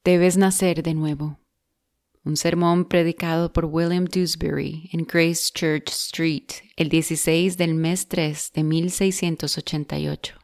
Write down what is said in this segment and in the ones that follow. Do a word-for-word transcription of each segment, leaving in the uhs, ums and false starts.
Debes nacer de nuevo. Un sermón predicado por William Dewsbury en Grace Church Street el dieciséis del mes tres de mil seiscientos ochenta y ocho.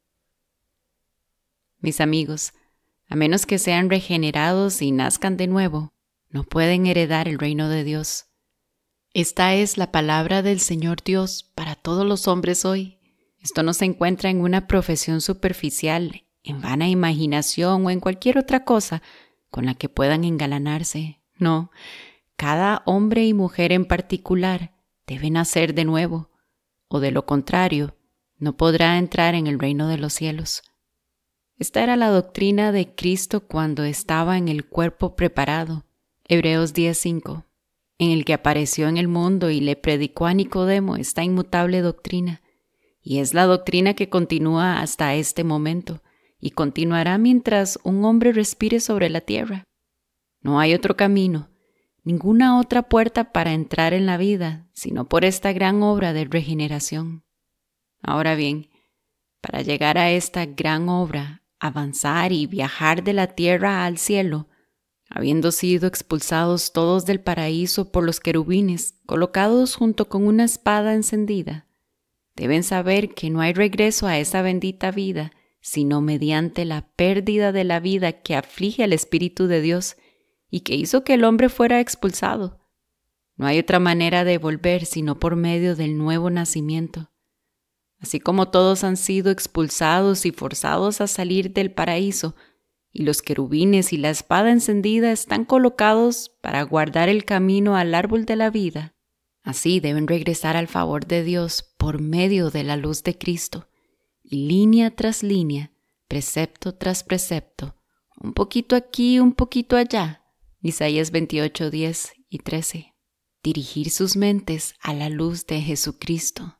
Mis amigos, a menos que sean regenerados y nazcan de nuevo, no pueden heredar el reino de Dios. Esta es la palabra del Señor Dios para todos los hombres hoy. Esto no se encuentra en una profesión superficial, en vana imaginación o en cualquier otra cosa con la que puedan engalanarse. No, cada hombre y mujer en particular debe nacer de nuevo, o de lo contrario, no podrá entrar en el reino de los cielos. Esta era la doctrina de Cristo cuando estaba en el cuerpo preparado, Hebreos diez cinco, en el que apareció en el mundo y le predicó a Nicodemo esta inmutable doctrina, y es la doctrina que continúa hasta este momento, y continuará mientras un hombre respire sobre la tierra. No hay otro camino, ninguna otra puerta para entrar en la vida, sino por esta gran obra de regeneración. Ahora bien, para llegar a esta gran obra, avanzar y viajar de la tierra al cielo, habiendo sido expulsados todos del paraíso por los querubines, colocados junto con una espada encendida, deben saber que no hay regreso a esa bendita vida, sino mediante la pérdida de la vida que aflige al Espíritu de Dios y que hizo que el hombre fuera expulsado. No hay otra manera de volver sino por medio del nuevo nacimiento. Así como todos han sido expulsados y forzados a salir del paraíso, y los querubines y la espada encendida están colocados para guardar el camino al árbol de la vida, así deben regresar al favor de Dios por medio de la luz de Cristo, y línea tras línea, precepto tras precepto, un poquito aquí, un poquito allá, Isaías veintiocho, diez y trece, dirigir sus mentes a la luz de Jesucristo.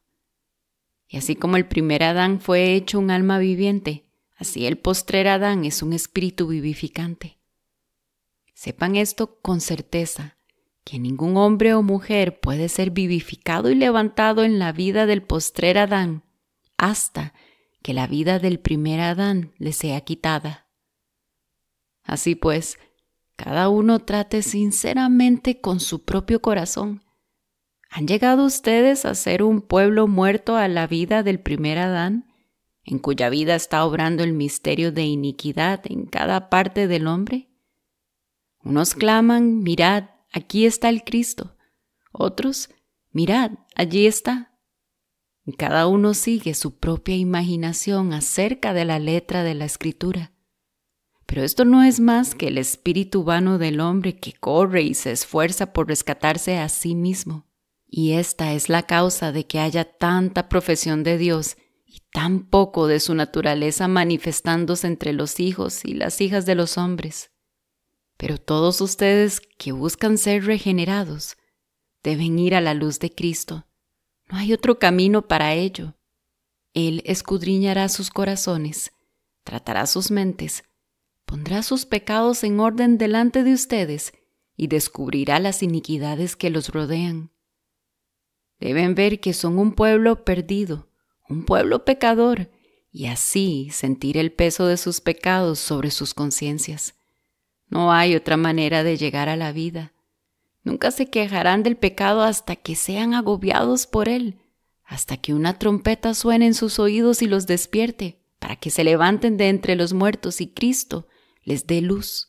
Y así como el primer Adán fue hecho un alma viviente, así el postrer Adán es un espíritu vivificante. Sepan esto con certeza, que ningún hombre o mujer puede ser vivificado y levantado en la vida del postrer Adán, hasta que la vida del primer Adán le sea quitada. Así pues, cada uno trate sinceramente con su propio corazón. ¿Han llegado ustedes a ser un pueblo muerto a la vida del primer Adán, en cuya vida está obrando el misterio de iniquidad en cada parte del hombre? Unos claman, mirad, aquí está el Cristo. Otros, mirad, allí está. Y cada uno sigue su propia imaginación acerca de la letra de la Escritura. Pero esto no es más que el espíritu vano del hombre que corre y se esfuerza por rescatarse a sí mismo. Y esta es la causa de que haya tanta profesión de Dios y tan poco de su naturaleza manifestándose entre los hijos y las hijas de los hombres. Pero todos ustedes que buscan ser regenerados deben ir a la luz de Cristo. No hay otro camino para ello. Él escudriñará sus corazones, tratará sus mentes, pondrá sus pecados en orden delante de ustedes y descubrirá las iniquidades que los rodean. Deben ver que son un pueblo perdido, un pueblo pecador, y así sentir el peso de sus pecados sobre sus conciencias. No hay otra manera de llegar a la vida. Nunca se quejarán del pecado hasta que sean agobiados por él, hasta que una trompeta suene en sus oídos y los despierte, para que se levanten de entre los muertos y Cristo les dé luz.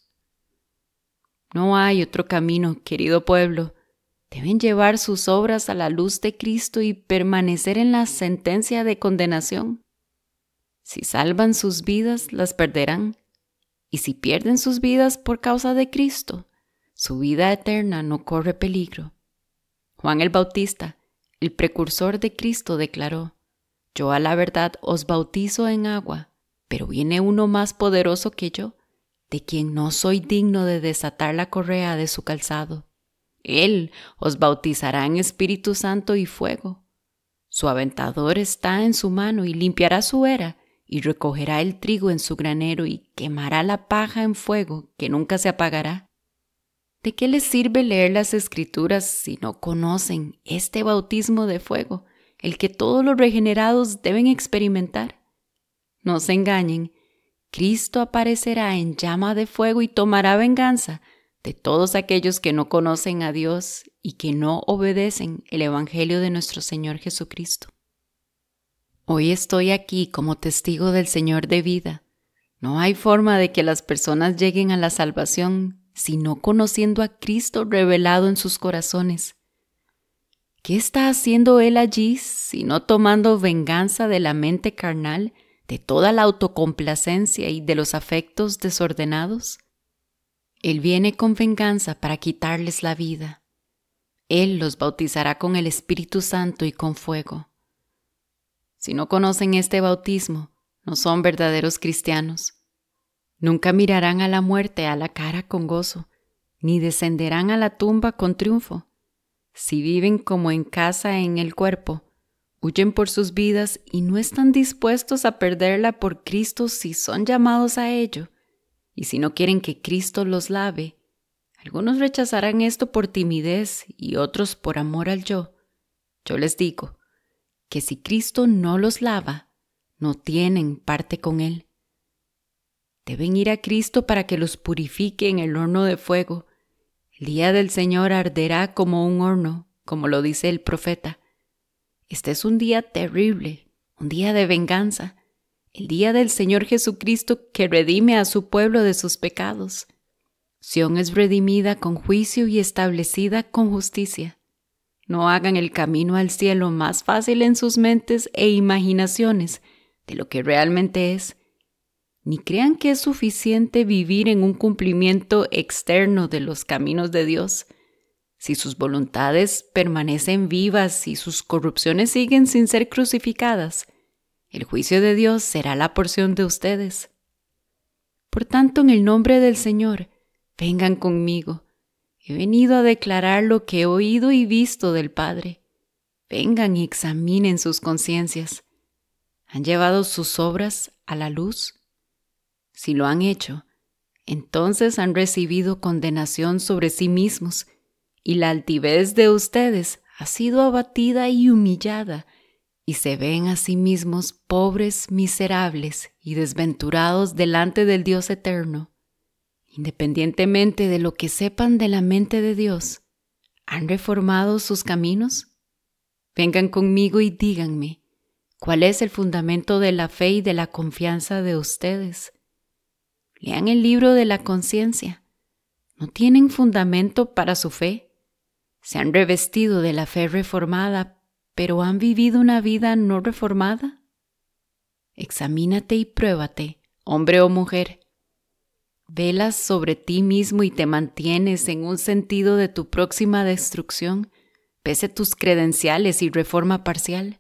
No hay otro camino, querido pueblo. Deben llevar sus obras a la luz de Cristo y permanecer en la sentencia de condenación. Si salvan sus vidas, las perderán. Y si pierden sus vidas por causa de Cristo, su vida eterna no corre peligro. Juan el Bautista, el precursor de Cristo, declaró: «Yo a la verdad os bautizo en agua, pero viene uno más poderoso que yo, de quien no soy digno de desatar la correa de su calzado. Él os bautizará en Espíritu Santo y fuego. Su aventador está en su mano y limpiará su era y recogerá el trigo en su granero y quemará la paja en fuego que nunca se apagará». ¿De qué les sirve leer las Escrituras si no conocen este bautismo de fuego, el que todos los regenerados deben experimentar? No se engañen, Cristo aparecerá en llama de fuego y tomará venganza de todos aquellos que no conocen a Dios y que no obedecen el Evangelio de nuestro Señor Jesucristo. Hoy estoy aquí como testigo del Señor de vida. No hay forma de que las personas lleguen a la salvación sino conociendo a Cristo revelado en sus corazones. ¿Qué está haciendo Él allí sino tomando venganza de la mente carnal, de toda la autocomplacencia y de los afectos desordenados? Él viene con venganza para quitarles la vida. Él los bautizará con el Espíritu Santo y con fuego. Si no conocen este bautismo, no son verdaderos cristianos. Nunca mirarán a la muerte a la cara con gozo, ni descenderán a la tumba con triunfo. Si viven como en casa en el cuerpo, huyen por sus vidas y no están dispuestos a perderla por Cristo si son llamados a ello. Y si no quieren que Cristo los lave, algunos rechazarán esto por timidez y otros por amor al yo. Yo les digo que si Cristo no los lava, no tienen parte con Él. Deben ir a Cristo para que los purifique en el horno de fuego. El día del Señor arderá como un horno, como lo dice el profeta. Este es un día terrible, un día de venganza. El día del Señor Jesucristo que redime a su pueblo de sus pecados. Sión es redimida con juicio y establecida con justicia. No hagan el camino al cielo más fácil en sus mentes e imaginaciones de lo que realmente es, ni crean que es suficiente vivir en un cumplimiento externo de los caminos de Dios. Si sus voluntades permanecen vivas y sus corrupciones siguen sin ser crucificadas, el juicio de Dios será la porción de ustedes. Por tanto, en el nombre del Señor, vengan conmigo. He venido a declarar lo que he oído y visto del Padre. Vengan y examinen sus conciencias. ¿Han llevado sus obras a la luz? Si lo han hecho, entonces han recibido condenación sobre sí mismos, y la altivez de ustedes ha sido abatida y humillada, y se ven a sí mismos pobres, miserables y desventurados delante del Dios eterno. Independientemente de lo que sepan de la mente de Dios, ¿han reformado sus caminos? Vengan conmigo y díganme, ¿cuál es el fundamento de la fe y de la confianza de ustedes? Lean el libro de la conciencia. ¿No tienen fundamento para su fe? Se han revestido de la fe reformada, pero ¿han vivido una vida no reformada? Examínate y pruébate, hombre o mujer. ¿Velas sobre ti mismo y te mantienes en un sentido de tu próxima destrucción, pese tus credenciales y reforma parcial?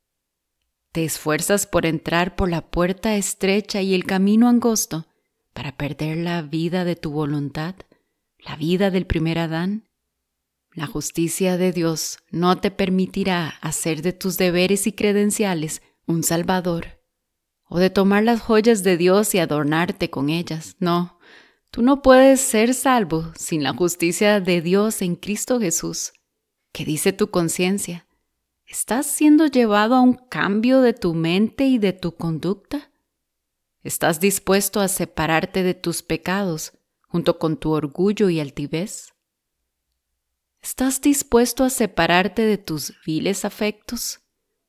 ¿Te esfuerzas por entrar por la puerta estrecha y el camino angosto para perder la vida de tu voluntad, la vida del primer Adán? La justicia de Dios no te permitirá hacer de tus deberes y credenciales un salvador, o de tomar las joyas de Dios y adornarte con ellas. No, tú no puedes ser salvo sin la justicia de Dios en Cristo Jesús. ¿Qué dice tu conciencia? ¿Estás siendo llevado a un cambio de tu mente y de tu conducta? ¿Estás dispuesto a separarte de tus pecados junto con tu orgullo y altivez? ¿Estás dispuesto a separarte de tus viles afectos?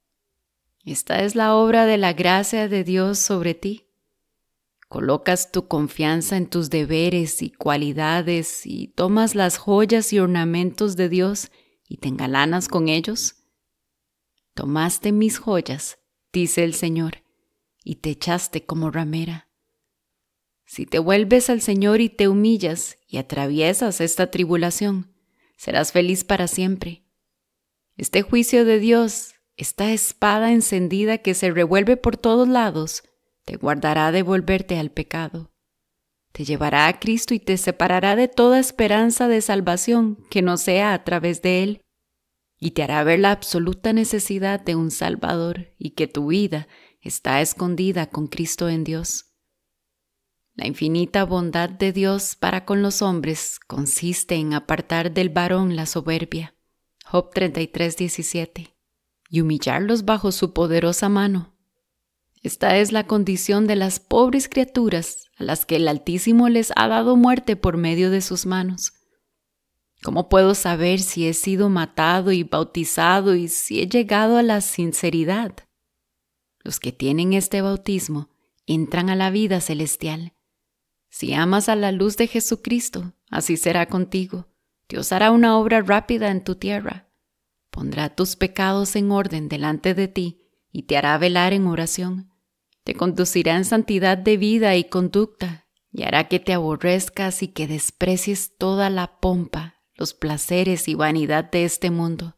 Esta es la obra de la gracia de Dios sobre ti. Colocas tu confianza en tus deberes y cualidades y tomas las joyas y ornamentos de Dios y te engalanas con ellos. Tomaste mis joyas, dice el Señor, y te echaste como ramera. Si te vuelves al Señor y te humillas y atraviesas esta tribulación, serás feliz para siempre. Este juicio de Dios, esta espada encendida que se revuelve por todos lados, te guardará de volverte al pecado. Te llevará a Cristo y te separará de toda esperanza de salvación que no sea a través de Él, y te hará ver la absoluta necesidad de un Salvador y que tu vida está escondida con Cristo en Dios. La infinita bondad de Dios para con los hombres consiste en apartar del varón la soberbia, Job treinta y tres, diecisiete, y humillarlos bajo su poderosa mano. Esta es la condición de las pobres criaturas a las que el Altísimo les ha dado muerte por medio de sus manos. ¿Cómo puedo saber si he sido matado y bautizado y si he llegado a la sinceridad? Los que tienen este bautismo entran a la vida celestial. Si amas a la luz de Jesucristo, así será contigo. Dios hará una obra rápida en tu tierra. Pondrá tus pecados en orden delante de ti y te hará velar en oración. Te conducirá en santidad de vida y conducta y hará que te aborrezcas y que desprecies toda la pompa, los placeres y vanidad de este mundo.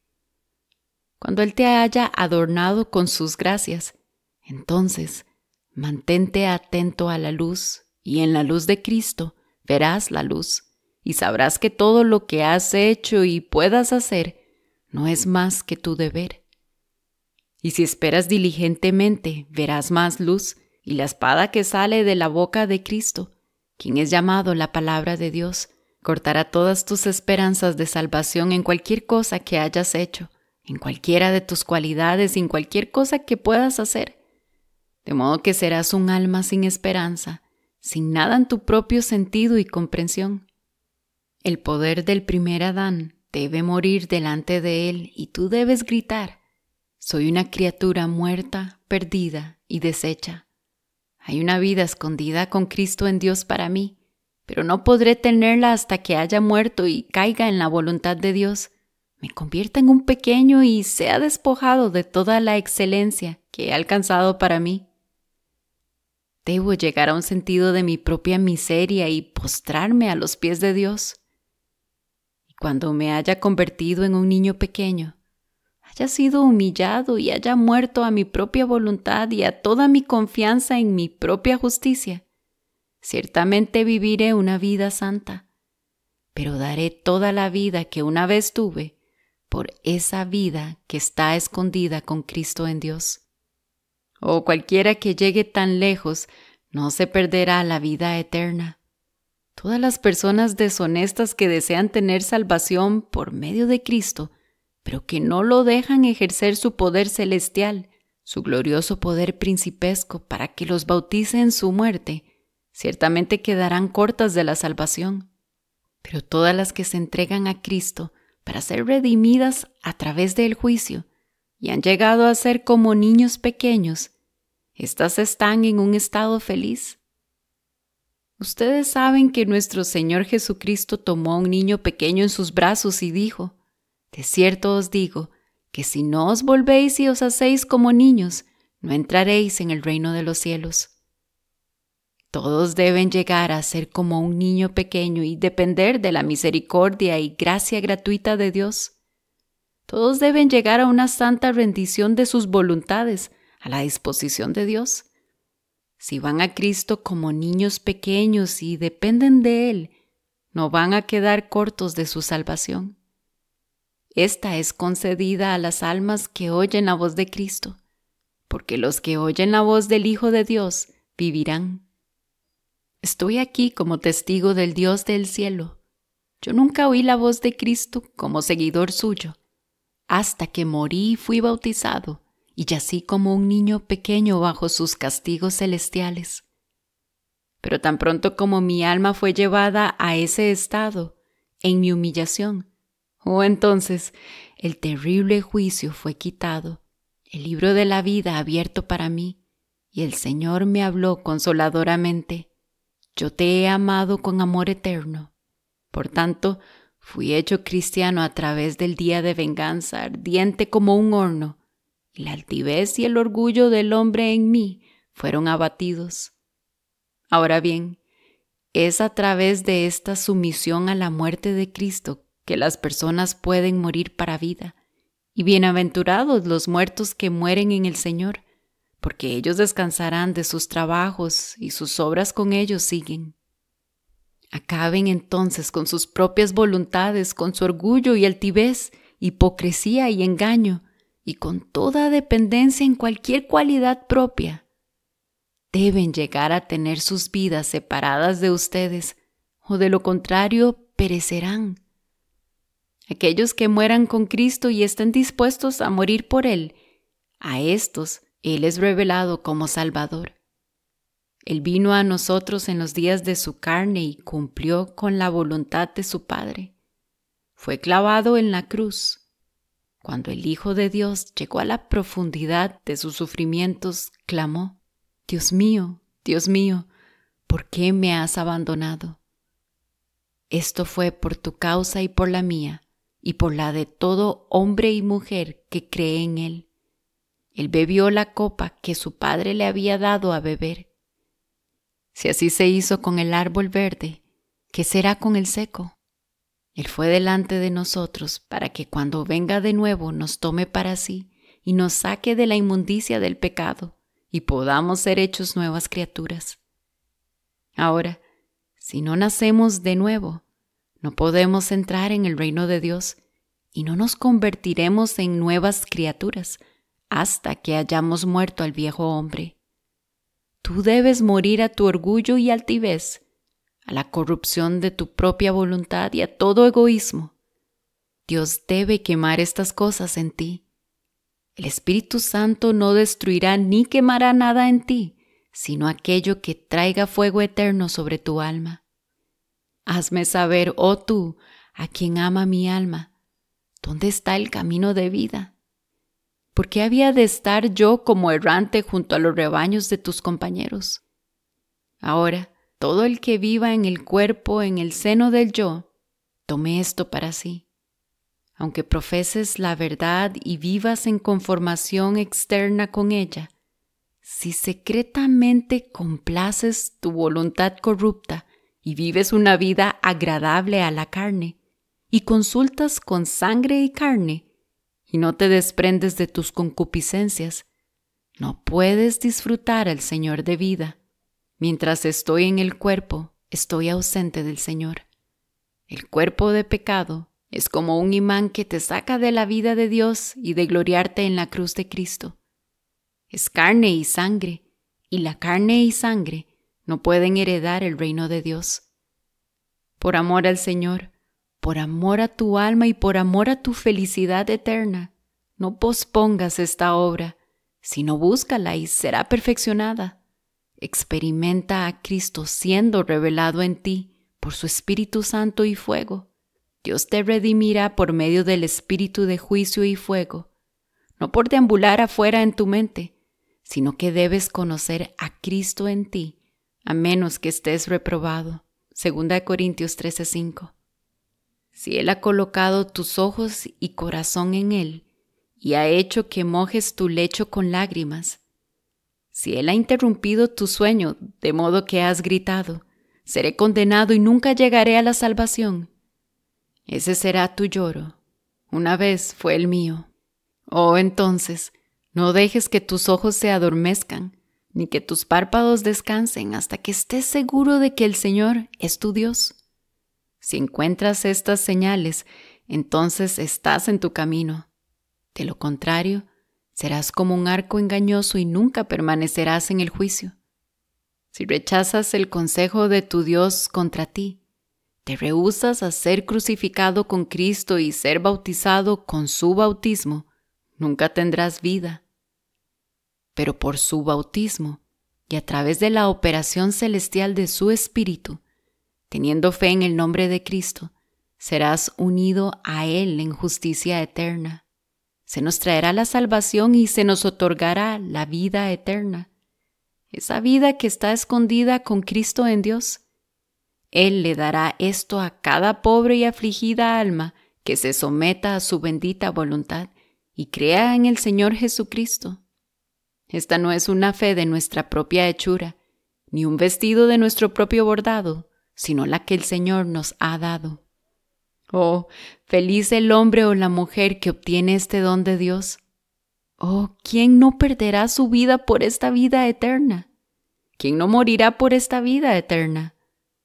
Cuando Él te haya adornado con sus gracias, entonces mantente atento a la luz y en la luz de Cristo verás la luz y sabrás que todo lo que has hecho y puedas hacer no es más que tu deber. Y si esperas diligentemente, verás más luz y la espada que sale de la boca de Cristo, quien es llamado la palabra de Dios, cortará todas tus esperanzas de salvación en cualquier cosa que hayas hecho, en cualquiera de tus cualidades y en cualquier cosa que puedas hacer. De modo que serás un alma sin esperanza, sin nada en tu propio sentido y comprensión. El poder del primer Adán debe morir delante de él y tú debes gritar: soy una criatura muerta, perdida y deshecha. Hay una vida escondida con Cristo en Dios para mí, pero no podré tenerla hasta que haya muerto y caiga en la voluntad de Dios, me convierta en un pequeño y sea despojado de toda la excelencia que he alcanzado para mí. Debo llegar a un sentido de mi propia miseria y postrarme a los pies de Dios. Y cuando me haya convertido en un niño pequeño, haya sido humillado y haya muerto a mi propia voluntad y a toda mi confianza en mi propia justicia, ciertamente viviré una vida santa, pero daré toda la vida que una vez tuve por esa vida que está escondida con Cristo en Dios. O cualquiera que llegue tan lejos no se perderá la vida eterna. Todas las personas deshonestas que desean tener salvación por medio de Cristo, pero que no lo dejan ejercer su poder celestial, su glorioso poder principesco para que los bautice en su muerte, ciertamente quedarán cortas de la salvación. Pero todas las que se entregan a Cristo para ser redimidas a través del juicio y han llegado a ser como niños pequeños, éstas están en un estado feliz. Ustedes saben que nuestro Señor Jesucristo tomó a un niño pequeño en sus brazos y dijo: de cierto os digo que si no os volvéis y os hacéis como niños, no entraréis en el reino de los cielos. Todos deben llegar a ser como un niño pequeño y depender de la misericordia y gracia gratuita de Dios. Todos deben llegar a una santa rendición de sus voluntades a la disposición de Dios. Si van a Cristo como niños pequeños y dependen de Él, no van a quedar cortos de su salvación. Esta es concedida a las almas que oyen la voz de Cristo, porque los que oyen la voz del Hijo de Dios vivirán. Estoy aquí como testigo del Dios del cielo. Yo nunca oí la voz de Cristo como seguidor suyo, hasta que morí y fui bautizado, y yací como un niño pequeño bajo sus castigos celestiales. Pero tan pronto como mi alma fue llevada a ese estado, en mi humillación, oh, entonces el terrible juicio fue quitado, el libro de la vida abierto para mí, y el Señor me habló consoladoramente: yo te he amado con amor eterno. Por tanto, fui hecho cristiano a través del día de venganza, ardiente como un horno, y la altivez y el orgullo del hombre en mí fueron abatidos. Ahora bien, es a través de esta sumisión a la muerte de Cristo que las personas pueden morir para vida, y bienaventurados los muertos que mueren en el Señor, porque ellos descansarán de sus trabajos y sus obras con ellos siguen. Acaben entonces con sus propias voluntades, con su orgullo y altivez, hipocresía y engaño, y con toda dependencia en cualquier cualidad propia. Deben llegar a tener sus vidas separadas de ustedes, o de lo contrario perecerán. Aquellos que mueran con Cristo y estén dispuestos a morir por Él, a estos Él es revelado como Salvador. Él vino a nosotros en los días de su carne y cumplió con la voluntad de su Padre. Fue clavado en la cruz. Cuando el Hijo de Dios llegó a la profundidad de sus sufrimientos, clamó: Dios mío, Dios mío, ¿por qué me has abandonado? Esto fue por tu causa y por la mía, y por la de todo hombre y mujer que cree en Él. Él bebió la copa que su Padre le había dado a beber. Si así se hizo con el árbol verde, ¿qué será con el seco? Él fue delante de nosotros para que cuando venga de nuevo nos tome para sí y nos saque de la inmundicia del pecado y podamos ser hechos nuevas criaturas. Ahora, si no nacemos de nuevo, no podemos entrar en el reino de Dios y no nos convertiremos en nuevas criaturas hasta que hayamos muerto al viejo hombre. Tú debes morir a tu orgullo y altivez, a la corrupción de tu propia voluntad y a todo egoísmo. Dios debe quemar estas cosas en ti. El Espíritu Santo no destruirá ni quemará nada en ti, sino aquello que traiga fuego eterno sobre tu alma. Hazme saber, oh tú, a quien ama mi alma, ¿dónde está el camino de vida? ¿Por qué había de estar yo como errante junto a los rebaños de tus compañeros? Ahora, todo el que viva en el cuerpo, en el seno del yo, tome esto para sí. Aunque profeses la verdad y vivas en conformación externa con ella, si secretamente complaces tu voluntad corrupta y vives una vida agradable a la carne, y consultas con sangre y carne, y no te desprendes de tus concupiscencias, no puedes disfrutar al Señor de vida. Mientras estoy en el cuerpo, estoy ausente del Señor. El cuerpo de pecado es como un imán que te saca de la vida de Dios y de gloriarte en la cruz de Cristo. Es carne y sangre, y la carne y sangre no pueden heredar el reino de Dios. Por amor al Señor, por amor a tu alma y por amor a tu felicidad eterna, no pospongas esta obra, sino búscala y será perfeccionada. Experimenta a Cristo siendo revelado en ti por su Espíritu Santo y fuego. Dios te redimirá por medio del Espíritu de juicio y fuego, no por deambular afuera en tu mente, sino que debes conocer a Cristo en ti, a menos que estés reprobado. Segunda de Corintios trece cinco. Si Él ha colocado tus ojos y corazón en Él, y ha hecho que mojes tu lecho con lágrimas, si Él ha interrumpido tu sueño, de modo que has gritado, seré condenado y nunca llegaré a la salvación, ese será tu lloro. Una vez fue el mío. Oh, entonces, no dejes que tus ojos se adormezcan, ni que tus párpados descansen hasta que estés seguro de que el Señor es tu Dios. Si encuentras estas señales, entonces estás en tu camino. De lo contrario, serás como un arco engañoso y nunca permanecerás en el juicio. Si rechazas el consejo de tu Dios contra ti, te rehusas a ser crucificado con Cristo y ser bautizado con su bautismo, nunca tendrás vida. Pero por su bautismo y a través de la operación celestial de su Espíritu, teniendo fe en el nombre de Cristo, serás unido a Él en justicia eterna. Se nos traerá la salvación y se nos otorgará la vida eterna, esa vida que está escondida con Cristo en Dios. Él le dará esto a cada pobre y afligida alma que se someta a su bendita voluntad y crea en el Señor Jesucristo. Esta no es una fe de nuestra propia hechura, ni un vestido de nuestro propio bordado, sino la que el Señor nos ha dado. Oh, feliz el hombre o la mujer que obtiene este don de Dios. Oh, ¿quién no perderá su vida por esta vida eterna? ¿Quién no morirá por esta vida eterna?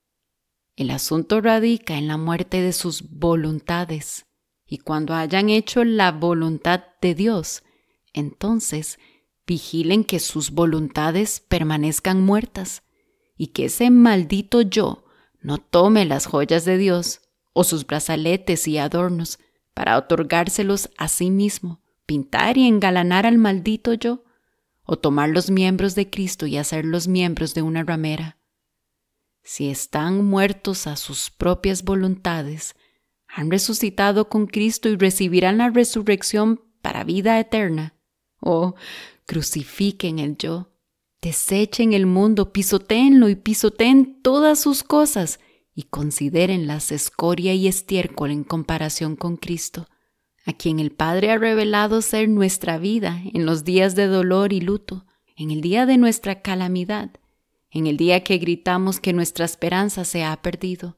El asunto radica en la muerte de sus voluntades, y cuando hayan hecho la voluntad de Dios, entonces vigilen que sus voluntades permanezcan muertas, y que ese maldito yo no tome las joyas de Dios o sus brazaletes y adornos para otorgárselos a sí mismo, pintar y engalanar al maldito yo, o tomar los miembros de Cristo y hacerlos miembros de una ramera. Si están muertos a sus propias voluntades, han resucitado con Cristo y recibirán la resurrección para vida eterna. O crucifiquen el yo, desechen el mundo, pisotéenlo y pisoteen todas sus cosas y considérenlas escoria y estiércol en comparación con Cristo, a quien el Padre ha revelado ser nuestra vida en los días de dolor y luto, en el día de nuestra calamidad, en el día que gritamos que nuestra esperanza se ha perdido.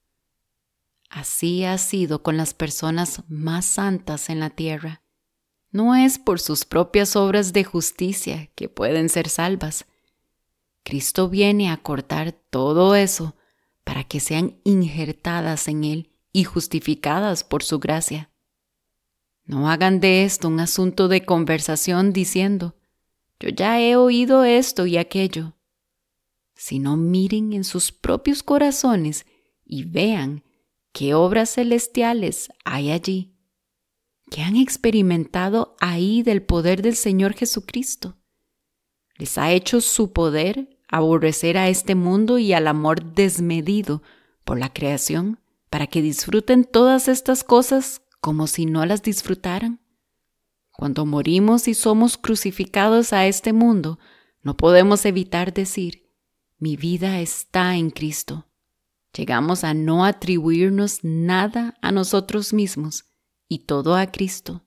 Así ha sido con las personas más santas en la tierra. No es por sus propias obras de justicia que pueden ser salvas. Cristo viene a cortar todo eso para que sean injertadas en Él y justificadas por su gracia. No hagan de esto un asunto de conversación diciendo, yo ya he oído esto y aquello, sino miren en sus propios corazones y vean qué obras celestiales hay allí, que han experimentado ahí del poder del Señor Jesucristo. Les ha hecho su poder aborrecer a este mundo y al amor desmedido por la creación, para que disfruten todas estas cosas como si no las disfrutaran. Cuando morimos y somos crucificados a este mundo, no podemos evitar decir, mi vida está en Cristo. Llegamos a no atribuirnos nada a nosotros mismos y todo a Cristo.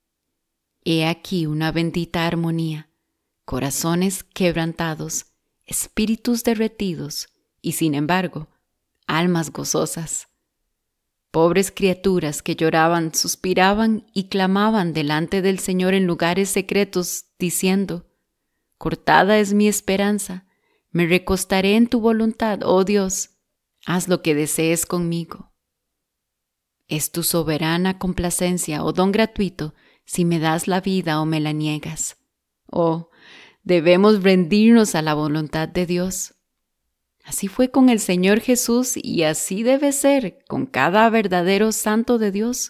He aquí una bendita armonía, corazones quebrantados, espíritus derretidos y, sin embargo, almas gozosas. Pobres criaturas que lloraban, suspiraban y clamaban delante del Señor en lugares secretos, diciendo, cortada es mi esperanza, me recostaré en tu voluntad, oh Dios. Haz lo que desees conmigo. Es tu soberana complacencia o don gratuito si me das la vida o me la niegas. Oh, debemos rendirnos a la voluntad de Dios. Así fue con el Señor Jesús y así debe ser con cada verdadero santo de Dios.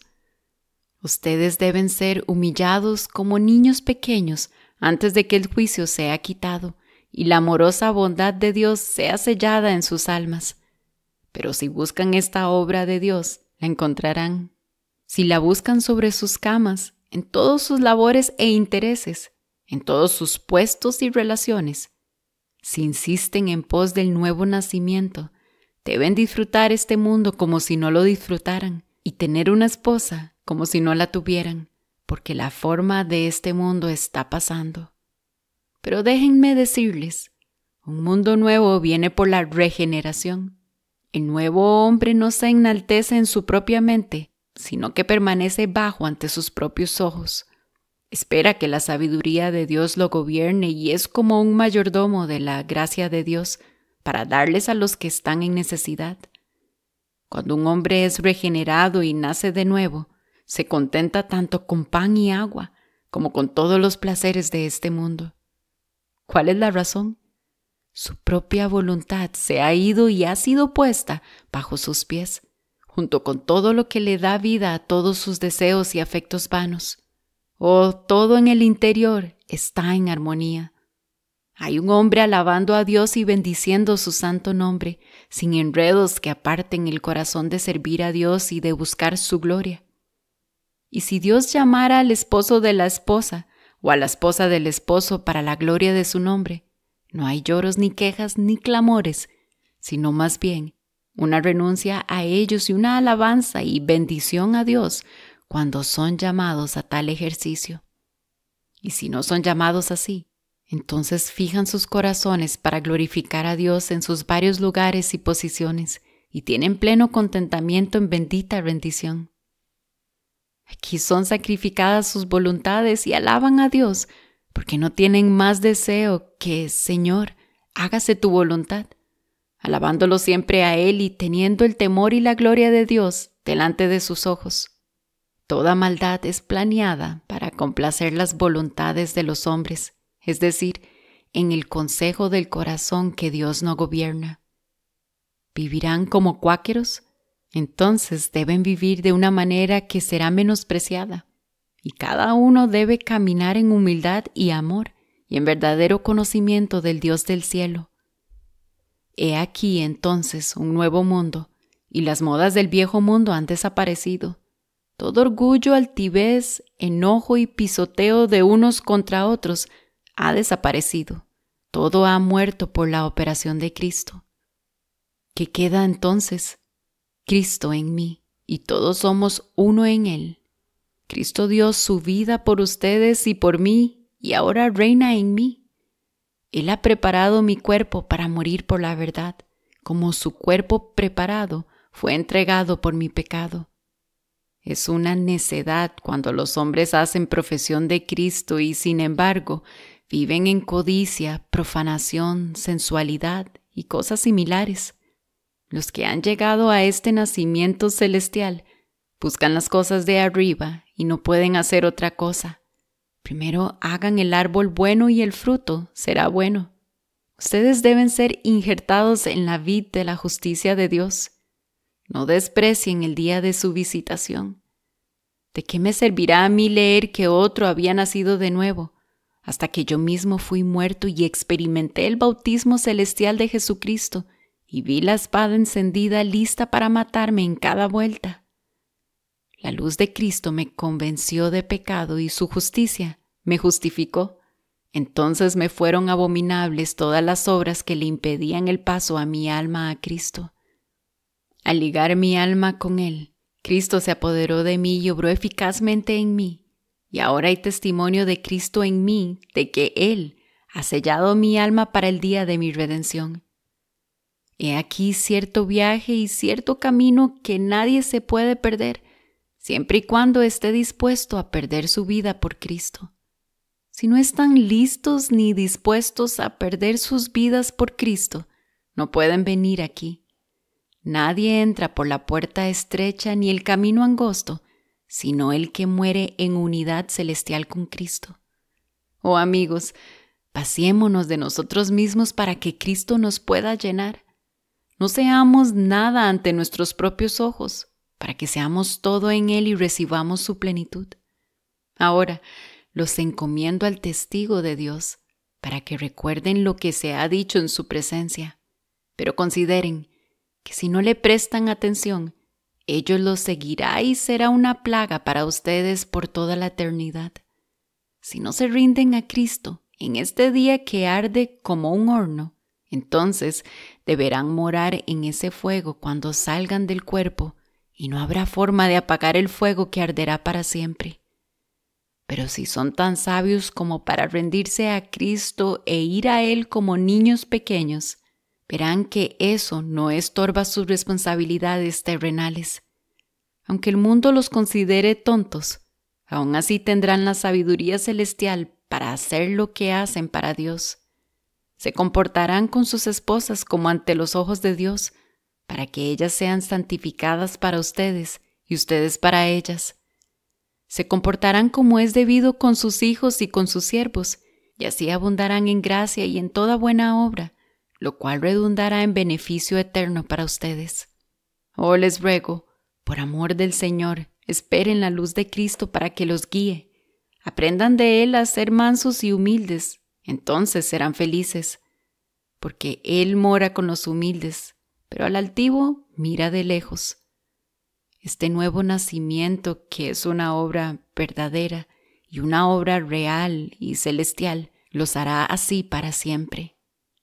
Ustedes deben ser humillados como niños pequeños antes de que el juicio sea quitado y la amorosa bondad de Dios sea sellada en sus almas. Pero si buscan esta obra de Dios, la encontrarán. Si la buscan sobre sus camas, en todos sus labores e intereses, en todos sus puestos y relaciones, si insisten en pos del nuevo nacimiento, deben disfrutar este mundo como si no lo disfrutaran y tener una esposa como si no la tuvieran, porque la forma de este mundo está pasando. Pero déjenme decirles, un mundo nuevo viene por la regeneración. El nuevo hombre no se enaltece en su propia mente, sino que permanece bajo ante sus propios ojos. Espera que la sabiduría de Dios lo gobierne y es como un mayordomo de la gracia de Dios para darles a los que están en necesidad. Cuando un hombre es regenerado y nace de nuevo, se contenta tanto con pan y agua como con todos los placeres de este mundo. ¿Cuál es la razón? Su propia voluntad se ha ido y ha sido puesta bajo sus pies, junto con todo lo que le da vida a todos sus deseos y afectos vanos. Oh, todo en el interior está en armonía. Hay un hombre alabando a Dios y bendiciendo su santo nombre, sin enredos que aparten el corazón de servir a Dios y de buscar su gloria. Y si Dios llamara al esposo de la esposa o a la esposa del esposo para la gloria de su nombre, no hay lloros ni quejas ni clamores, sino más bien una renuncia a ellos y una alabanza y bendición a Dios cuando son llamados a tal ejercicio. Y si no son llamados así, entonces fijan sus corazones para glorificar a Dios en sus varios lugares y posiciones y tienen pleno contentamiento en bendita rendición. Aquí son sacrificadas sus voluntades y alaban a Dios porque no tienen más deseo que, Señor, hágase tu voluntad, alabándolo siempre a Él y teniendo el temor y la gloria de Dios delante de sus ojos. Toda maldad es planeada para complacer las voluntades de los hombres, es decir, en el consejo del corazón que Dios no gobierna. ¿Vivirán como cuáqueros? Entonces deben vivir de una manera que será menospreciada. Y cada uno debe caminar en humildad y amor y en verdadero conocimiento del Dios del cielo. He aquí entonces un nuevo mundo, y las modas del viejo mundo han desaparecido. Todo orgullo, altivez, enojo y pisoteo de unos contra otros ha desaparecido. Todo ha muerto por la operación de Cristo. ¿Qué queda entonces? Cristo en mí, y todos somos uno en Él. Cristo dio su vida por ustedes y por mí, y ahora reina en mí. Él ha preparado mi cuerpo para morir por la verdad, como su cuerpo preparado fue entregado por mi pecado. Es una necedad cuando los hombres hacen profesión de Cristo y, sin embargo, viven en codicia, profanación, sensualidad y cosas similares. Los que han llegado a este nacimiento celestial buscan las cosas de arriba y no pueden hacer otra cosa. Primero hagan el árbol bueno y el fruto será bueno. Ustedes deben ser injertados en la vid de la justicia de Dios. No desprecien el día de su visitación. ¿De qué me servirá a mí leer que otro había nacido de nuevo, hasta que yo mismo fui muerto y experimenté el bautismo celestial de Jesucristo y vi la espada encendida lista para matarme en cada vuelta? La luz de Cristo me convenció de pecado y su justicia me justificó. Entonces me fueron abominables todas las obras que le impedían el paso a mi alma a Cristo. Al ligar mi alma con Él, Cristo se apoderó de mí y obró eficazmente en mí. Y ahora hay testimonio de Cristo en mí, de que Él ha sellado mi alma para el día de mi redención. He aquí cierto viaje y cierto camino que nadie se puede perder, siempre y cuando esté dispuesto a perder su vida por Cristo. Si no están listos ni dispuestos a perder sus vidas por Cristo, no pueden venir aquí. Nadie entra por la puerta estrecha ni el camino angosto, sino el que muere en unidad celestial con Cristo. Oh amigos, vaciémonos de nosotros mismos para que Cristo nos pueda llenar. No seamos nada ante nuestros propios ojos, para que seamos todo en Él y recibamos su plenitud. Ahora, los encomiendo al testigo de Dios, para que recuerden lo que se ha dicho en su presencia. Pero consideren que si no le prestan atención, ellos los seguirá y será una plaga para ustedes por toda la eternidad. Si no se rinden a Cristo en este día que arde como un horno, entonces deberán morar en ese fuego cuando salgan del cuerpo, y no habrá forma de apagar el fuego que arderá para siempre. Pero si son tan sabios como para rendirse a Cristo e ir a Él como niños pequeños, verán que eso no estorba sus responsabilidades terrenales. Aunque el mundo los considere tontos, aún así tendrán la sabiduría celestial para hacer lo que hacen para Dios. Se comportarán con sus esposas como ante los ojos de Dios, para que ellas sean santificadas para ustedes y ustedes para ellas. Se comportarán como es debido con sus hijos y con sus siervos, y así abundarán en gracia y en toda buena obra, lo cual redundará en beneficio eterno para ustedes. Oh, les ruego, por amor del Señor, esperen la luz de Cristo para que los guíe. Aprendan de Él a ser mansos y humildes, entonces serán felices, porque Él mora con los humildes, pero al altivo mira de lejos. Este nuevo nacimiento, que es una obra verdadera y una obra real y celestial, los hará así para siempre.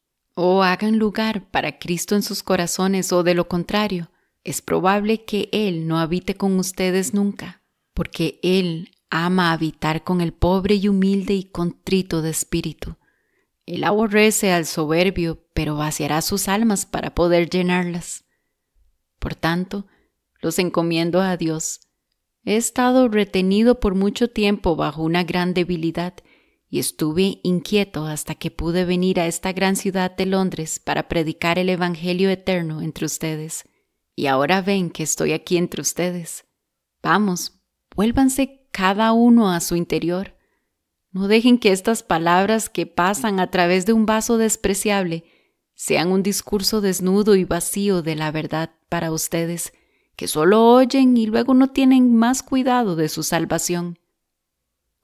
O hagan lugar para Cristo en sus corazones, o de lo contrario, es probable que Él no habite con ustedes nunca, porque Él ama habitar con el pobre y humilde y contrito de espíritu. Él aborrece al soberbio, pero vaciará sus almas para poder llenarlas. Por tanto, los encomiendo a Dios. He estado retenido por mucho tiempo bajo una gran debilidad y estuve inquieto hasta que pude venir a esta gran ciudad de Londres para predicar el Evangelio eterno entre ustedes. Y ahora ven que estoy aquí entre ustedes. Vamos, vuélvanse cada uno a su interior. No dejen que estas palabras que pasan a través de un vaso despreciable sean un discurso desnudo y vacío de la verdad para ustedes, que solo oyen y luego no tienen más cuidado de su salvación.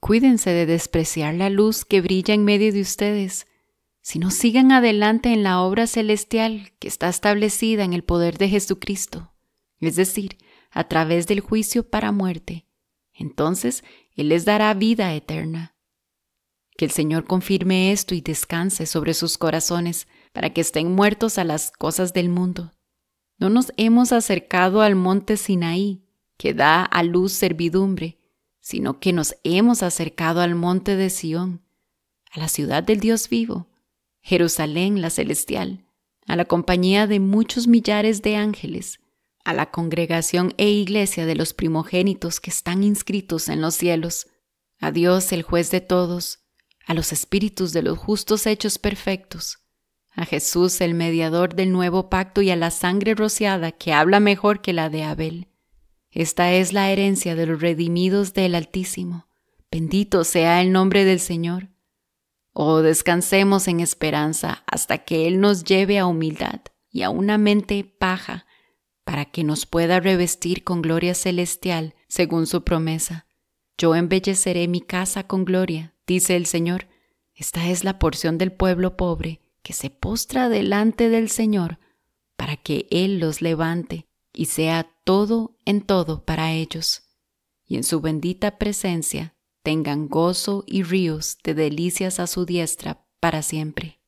Cuídense de despreciar la luz que brilla en medio de ustedes, sino sigan adelante en la obra celestial que está establecida en el poder de Jesucristo, es decir, a través del juicio para muerte. Entonces Él les dará vida eterna. Que el Señor confirme esto y descanse sobre sus corazones para que estén muertos a las cosas del mundo. No nos hemos acercado al monte Sinaí, que da a luz servidumbre, sino que nos hemos acercado al monte de Sión, a la ciudad del Dios vivo, Jerusalén la celestial, a la compañía de muchos millares de ángeles, a la congregación e iglesia de los primogénitos que están inscritos en los cielos, a Dios el juez de todos, a los espíritus de los justos hechos perfectos, a Jesús el mediador del nuevo pacto y a la sangre rociada que habla mejor que la de Abel. Esta es la herencia de los redimidos del Altísimo. Bendito sea el nombre del Señor. Oh, descansemos en esperanza hasta que Él nos lleve a humildad y a una mente paja, para que nos pueda revestir con gloria celestial según su promesa. Yo embelleceré mi casa con gloria, dice el Señor. Esta es la porción del pueblo pobre que se postra delante del Señor para que Él los levante y sea todo en todo para ellos. Y en su bendita presencia tengan gozo y ríos de delicias a su diestra para siempre.